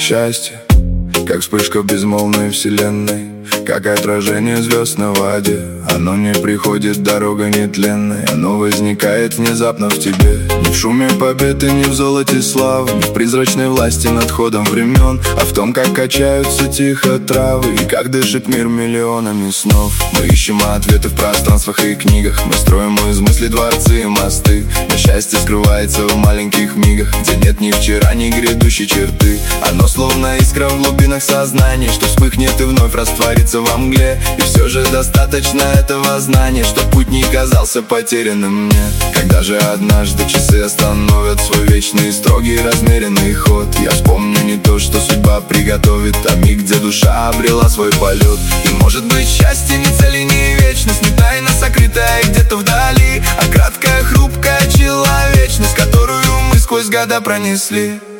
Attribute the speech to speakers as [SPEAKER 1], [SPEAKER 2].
[SPEAKER 1] Счастье, как вспышка в безмолвной вселенной, как отражение звезд на воде. Оно не приходит, дорога нетленная, оно возникает внезапно в тебе. Не в шуме победы, не в золоте славы, не в призрачной власти над ходом времен, а в том, как качаются тихо травы и как дышит мир миллионами снов. Мы ищем ответы в пространствах и книгах, мы строим из мыслей дворцы и мосты. Но счастье скрывается в маленьких мигах, где нет ни вчера, ни грядущей черты. Оно словно искра в глубинах сознания, что вспыхнет и вновь растворится во мгле. И все же достаточно этого знания, что путь не казался потерянным мне. Когда же однажды часы остановят свой вечный, строгий, размеренный ход, я вспомню не то, что судьба приготовит, а миг, где душа обрела свой полет. И может быть счастье не цель и не вечность, не тайна сокрытая где-то вдали, а краткая, хрупкая человечность, которую мы сквозь года пронесли.